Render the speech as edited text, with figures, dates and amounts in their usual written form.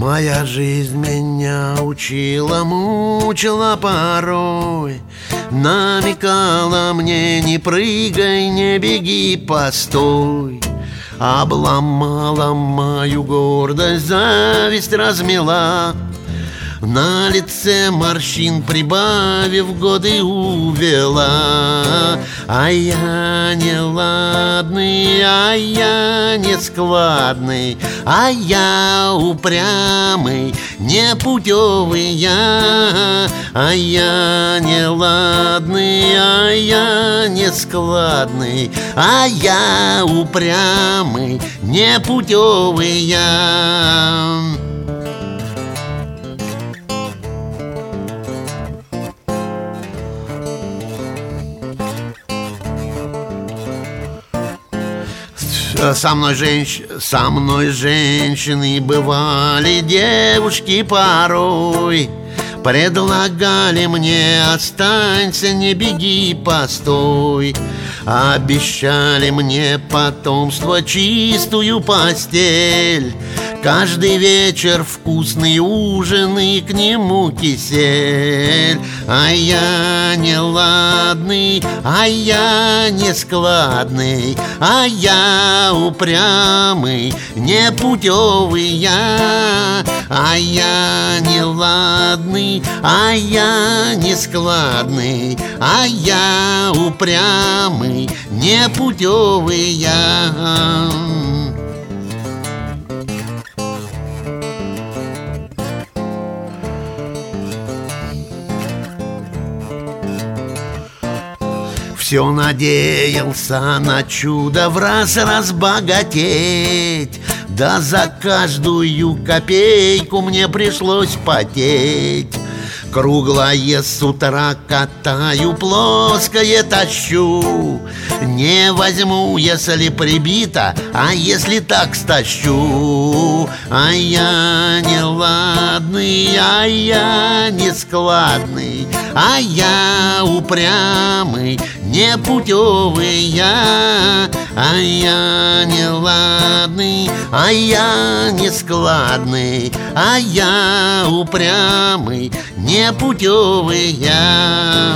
Моя жизнь меня учила, мучила порой, намекала мне: не прыгай, не беги, постой. Обломала мою гордость, зависть размела, на лице морщин прибавив, годы увела. А я неладный, а я нескладный, а я упрямый, непутевый я. А я неладный, а я нескладный, а я упрямый, непутевый я. Со мной женщины бывали, девушки порой предлагали мне: останься, не беги, постой. Обещали мне потомство, чистую постель, каждый вечер вкусный ужин и к нему кисель. А я неладный, а я нескладный, а я упрямый, непутевый я. А я неладный, а я нескладный, а я упрямый, непутевый я. Все надеялся на чудо враз разбогатеть, да за каждую копейку мне пришлось потеть. Круглое с утра катаю, плоское тащу, не возьму, если прибито, а если так стащу. А я неладный, а я нескладный, а я упрямый, непутевый я. А я неладный, а я нескладный, а я упрямый, непутевый я.